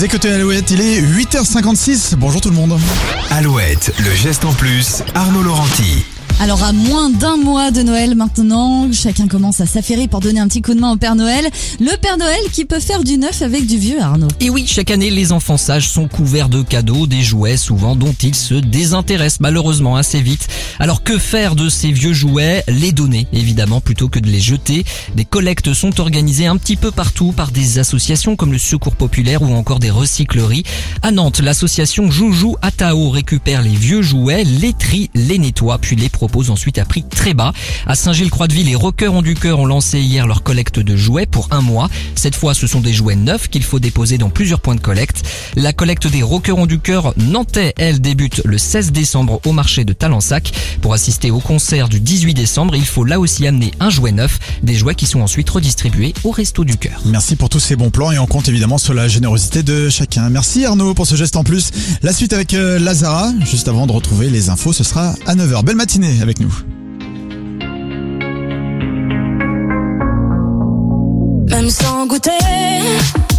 Vous écoutez Alouette, il est 8h56. Bonjour tout le monde. Alouette, le geste en plus, Arnaud Laurenti. Alors à moins d'un mois de Noël maintenant, chacun commence à s'affairer pour donner un petit coup de main au Père Noël. Le Père Noël qui peut faire du neuf avec du vieux, Arnaud. Et oui, chaque année, les enfants sages sont couverts de cadeaux, des jouets souvent dont ils se désintéressent malheureusement assez vite. Alors que faire de ces vieux jouets? Les donner, évidemment, plutôt que de les jeter. Des collectes sont organisées un petit peu partout par des associations comme le Secours Populaire ou encore des recycleries. À Nantes, l'association Joujou Atao récupère les vieux jouets, les trie, les nettoie, puis les propose ensuite à prix très bas. À Saint-Gilles-Croix-de-Ville, les Rockeurs ont du cœur ont lancé hier leur collecte de jouets pour un mois. Cette fois, ce sont des jouets neufs qu'il faut déposer dans plusieurs points de collecte. La collecte des Rockeurs ont du cœur nantais, elle, débute le 16 décembre au marché de Talensac. Pour assister au concert du 18 décembre, il faut là aussi amener un jouet neuf, des jouets qui sont ensuite redistribués au Resto du Cœur. Merci pour tous ces bons plans et on compte évidemment sur la générosité de chacun. Merci Arnaud pour ce geste en plus. La suite avec Lazara, juste avant de retrouver les infos, ce sera à 9h. Belle matinée avec nous. Même sans goûter